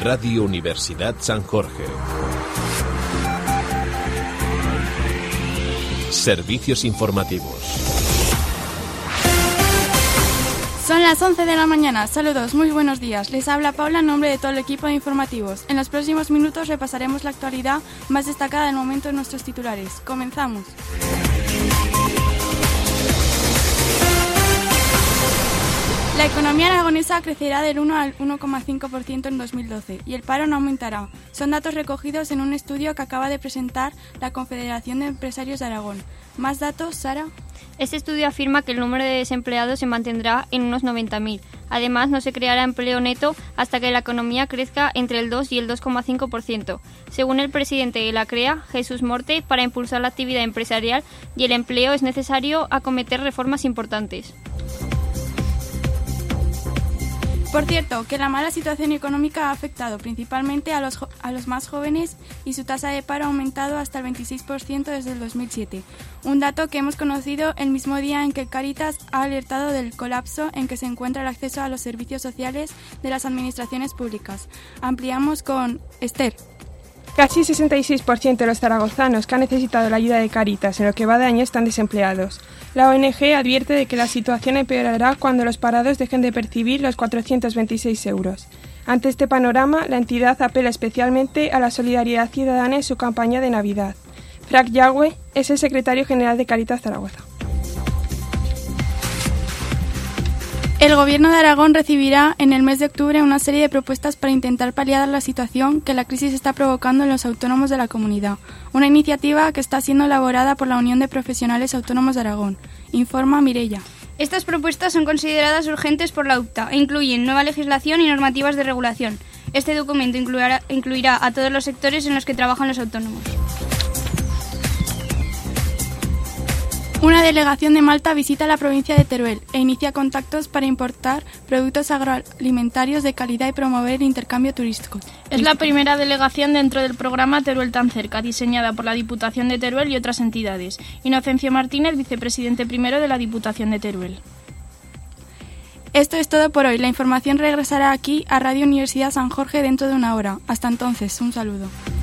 Radio Universidad San Jorge. Servicios informativos. Son las 11 de la mañana. Saludos, muy buenos días. Les habla Paula en nombre de todo el equipo de informativos. En los próximos minutos repasaremos la actualidad más destacada del momento en nuestros titulares. Comenzamos. La economía aragonesa crecerá del 1 al 1,5% en 2012 y el paro no aumentará. Son datos recogidos en un estudio que acaba de presentar la Confederación de Empresarios de Aragón. ¿Más datos, Sara? Este estudio afirma que el número de desempleados se mantendrá en unos 90.000. Además, no se creará empleo neto hasta que la economía crezca entre el 2 y el 2,5%. Según el presidente de la CREA, Jesús Morte, para impulsar la actividad empresarial y el empleo es necesario acometer reformas importantes. Por cierto, que la mala situación económica ha afectado principalmente a los más jóvenes y su tasa de paro ha aumentado hasta el 26% desde el 2007. Un dato que hemos conocido el mismo día en que Cáritas ha alertado del colapso en que se encuentra el acceso a los servicios sociales de las administraciones públicas. Ampliamos con Esther. Casi 66% de los zaragozanos que han necesitado la ayuda de Cáritas en lo que va de año están desempleados. La ONG advierte de que la situación empeorará cuando los parados dejen de percibir los 426 euros. Ante este panorama, la entidad apela especialmente a la solidaridad ciudadana en su campaña de Navidad. Frank Yagüe es el secretario general de Cáritas Zaragoza. El Gobierno de Aragón recibirá en el mes de octubre una serie de propuestas para intentar paliar la situación que la crisis está provocando en los autónomos de la comunidad. Una iniciativa que está siendo elaborada por la Unión de Profesionales Autónomos de Aragón. Informa Mireia. Estas propuestas son consideradas urgentes por la UPTA e incluyen nueva legislación y normativas de regulación. Este documento incluirá a todos los sectores en los que trabajan los autónomos. Una delegación de Malta visita la provincia de Teruel e inicia contactos para importar productos agroalimentarios de calidad y promover el intercambio turístico. Es la primera delegación dentro del programa Teruel tan cerca, diseñada por la Diputación de Teruel y otras entidades. Inocencio Martínez, vicepresidente primero de la Diputación de Teruel. Esto es todo por hoy. La información regresará aquí a Radio Universidad San Jorge dentro de una hora. Hasta entonces, un saludo.